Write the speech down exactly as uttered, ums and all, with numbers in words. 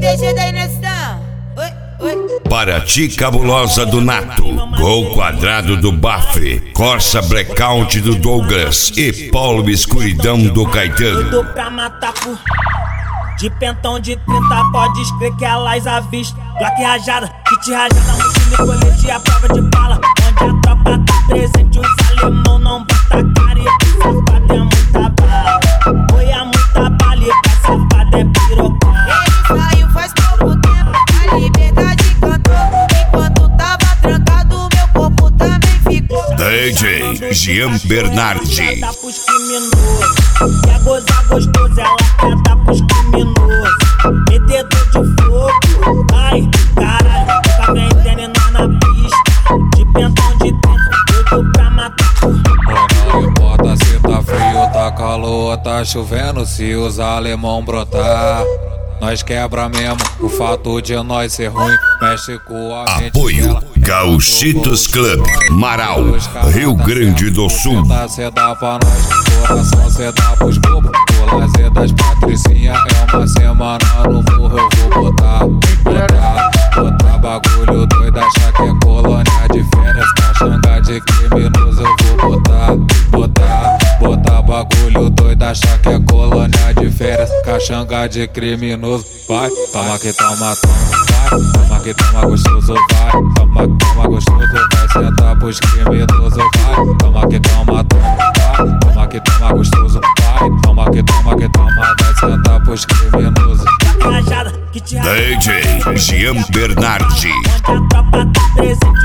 D G da Inesão. Oi, oi. Paraty Cabulosa do Nato, Gol Quadrado do Bafre, Corsa Blackout do Douglas e Paulo Escuridão do Caetano. Doido pra matar por... De pentão de trinta, pode escrever que elas avistam. Glock rajada, kit rajada, um time colete a prova de bala. Onde a tropa tá presente, os alemão não bota careta. Safado é muita bala, foi a muita baleta. Safado é pirocada. Ele saiu faz pouco tempo, a liberdade cantou. Enquanto tava trancado, meu corpo também ficou. D J Jean Bernardi. Ela pros criminosos, quer gozar gostoso, ela quer dar pros criminosos. Metedor de fogo, ai, caralho, nunca vem entendendo na pista. De pentão de dentro, doido pra matar. Não importa se tá frio, tá calor, tá chovendo, se os alemão brotar. Nós quebra mesmo, o fato de nós ser ruim mexe com a mente. Apoio Gauchitos Club, Marau, Rio Grande do Sul. Cê dá pra nós, coração cê dá pros bobos. O lazer das patricinha é uma semana no morro. Eu vou botar, botar, botar bagulho doido, achar que é colônia de férias. Caxanga de criminoso eu vou botar, botar, botar bagulho doido, achar que é colônia de férias. Caxanga de criminoso. Vai, toma que toma, toma, vai, toma que toma gostoso, vai, toma que toma gostoso, vai sentar pros criminosos, vai, toma que toma, toma, vai, toma que toma gostoso, vai, toma que toma, que toma, vai sentar pros criminosos. D J Jean Bernardi. Onde a tropa tá presente,